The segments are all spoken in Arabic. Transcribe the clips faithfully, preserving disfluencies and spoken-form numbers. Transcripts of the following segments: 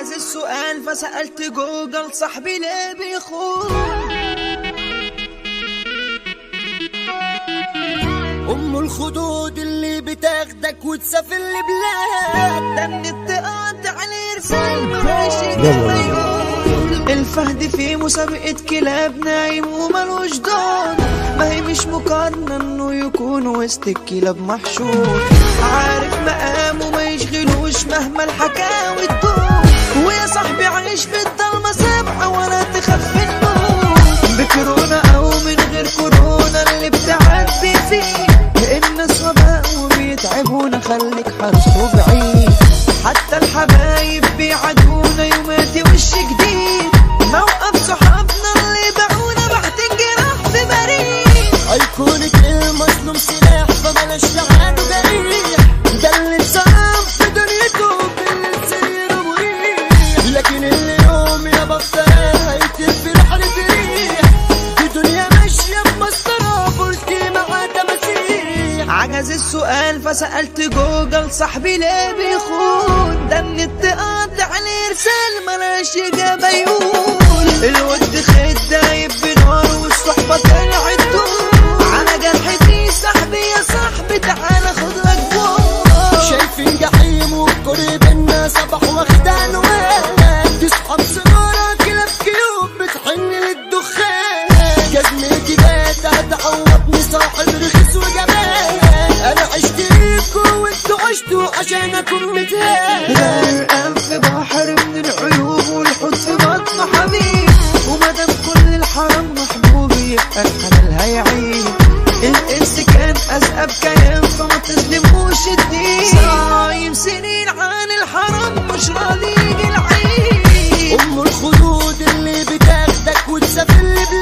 عجز السؤال فسألت جوجل صاحبي ليه بيخون. ام الخدود اللي بتاخدك وتسافر لبلاد، ده النت قاطع الارسال ماشي كده. الفهد في مسابقة كلاب نايم وملوش دور، ما هي مش مقارنة انه يكون وسط الكلاب محشور. عارف مقامه ما يشغلوش مهما الحكاوي تدور، ويا صاحبي عايش في الضلمة سبعة ولا تخاف النور. بكورونا او من غير كورونا اللي بتعدي فيه، الناس وباء وبيتعبونا خليك حرص وبعيد. حتى الحبايب بيعدونا يوماتي وش جديد، موقف صحابنا اللي باعونا بحت الجراح في بريد. ايقونة المظلوم سلاح فبلاش لعنه جريح، ده اللي اتصاب في دنيته بالسير مريح. لكن اللي يوم يا بطلها هيتم في رحلة ريح، دي دنيا ماشية بمسطرة فولتي مع تماسيح. عجز السؤال فسألت جوجل صاحبي ليه بيخون، ده النت قاطع الارسال ملاش اجابة يقول. الود خد دايب بنار والصحبة طلعت دور، على جرحتي صاحبي يا صاحبي تعالى خد لك جول. شايفين جحيم وقريب الناس صباح واخدها نوال، دي صحاب سنارة كلاب كيوب بتحن للدخان. جزمتي بات هتعوضني صاحب رخيص وجمال، انا عشت ليكوا وانتوا عشتوا عشان اكون متهان. غرقان في بحر من العيوب والحوت في بطن حبيب، ومادام كل الحرام محبوب يبقى الحلال هيعيب. الانس كان ازقب كيان فما تظلموش الدين، صايم سنين عن الحرام مش راضي يجي العيب. ام الخدود اللي بتاخدك وتسافر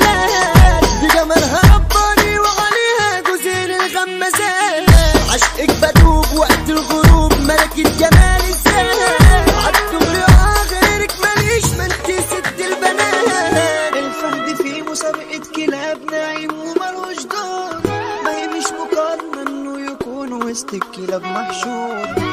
لبلاد، دي جمالها رباني وعليها جوزين الغمازات. عشقك بدوب وقت الغروب ملكة جمال الزاد، عالدغري غيرك ماليش ما انتي ست البنات. الفهد في مسابقة كلاب نايم وملوش دور، ما هي مش مقارنة انه يكون وسط الكلاب محشور.